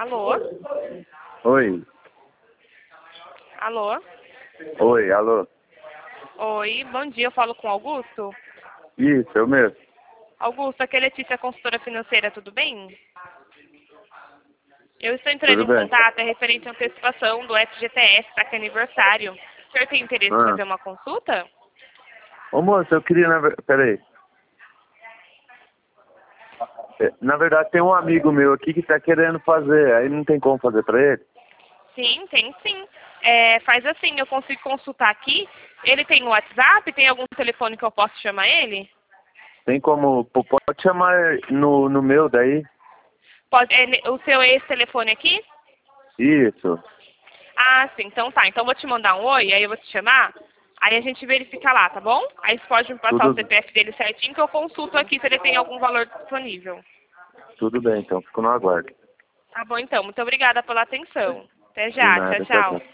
Alô? Oi. Alô? Oi, alô. Oi, bom dia, eu falo com Augusto. Isso, eu mesmo. Augusto, aqui é Letícia, consultora financeira, tudo bem? Eu estou entrando Tudo em bem? contato referente à antecipação do FGTS, está aqui aniversário. O senhor tem interesse em Ah. fazer uma consulta? Ô moço, eu queria, peraí. Na verdade tem um amigo meu aqui que tá querendo fazer, aí não tem como fazer pra ele? Sim, tem sim. Faz assim, eu consigo consultar aqui. Ele tem o WhatsApp? Tem algum telefone que eu possa chamar ele? Tem como, pode chamar no meu daí? Pode, o seu ex-telefone aqui? Isso, Ah, sim, então tá. Então eu vou te mandar um oi, aí eu vou te chamar. Aí a gente verifica lá, tá bom? Aí você pode me passar o tudo, CPF dele certinho que eu consulto aqui se ele tem algum valor disponível. tudo bem, então fico no aguardo. Tá bom então. Muito obrigada pela atenção. Até De já. Tchau, nada, tchau, tchau. tchau.